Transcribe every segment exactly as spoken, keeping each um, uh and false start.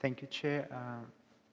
Thank you, Chair. Uh,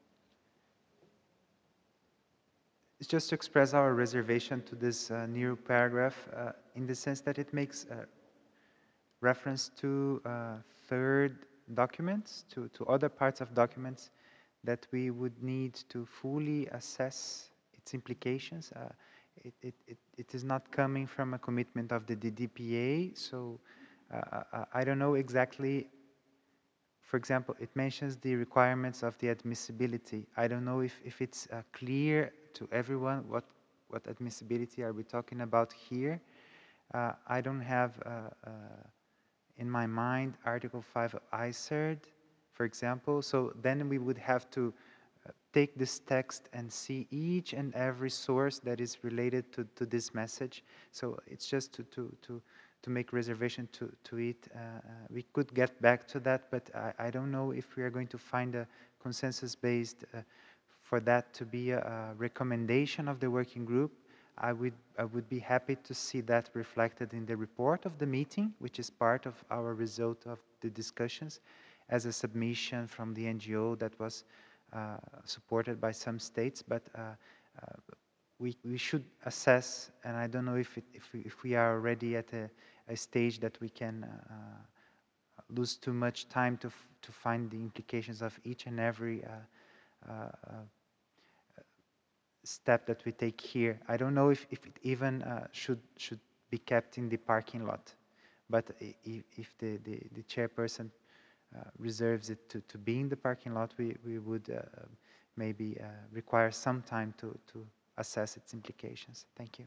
it's just to express our reservation to this uh, new paragraph uh, in the sense that it makes uh, reference to uh, third documents, to, to other parts of documents that we would need to fully assess its implications. Uh, it, it, it, it is not coming from a commitment of the D D P A, so uh, I, I don't know exactly. For example, it mentions the requirements of the admissibility. I don't know if, if it's uh, clear to everyone what, what admissibility are we talking about here. Uh, I don't have uh, uh, in my mind Article five of I C E R D, for example. So then we would have to uh, take this text and see each and every source that is related to, to this message. So it's just to, to, to, to make reservation to, to it. Uh, uh, we could get back to that, but I, I don't know if we are going to find a consensus-based uh, for that to be a, a recommendation of the working group. I would, I would be happy to see that reflected in the report of the meeting, which is part of our result of the discussions, as a submission from the N G O that was uh, supported by some states. But uh, uh, we, we should assess, and I don't know if, it, if, we, if we are already at a, a stage that we can uh, lose too much time to, to find the implications of each and every uh, uh, uh, step that we take here. I don't know if, if it even uh, should should be kept in the parking lot, but if, if the, the, the chairperson uh, reserves it to, to be in the parking lot, we, we would uh, maybe uh, require some time to, to assess its implications. Thank you.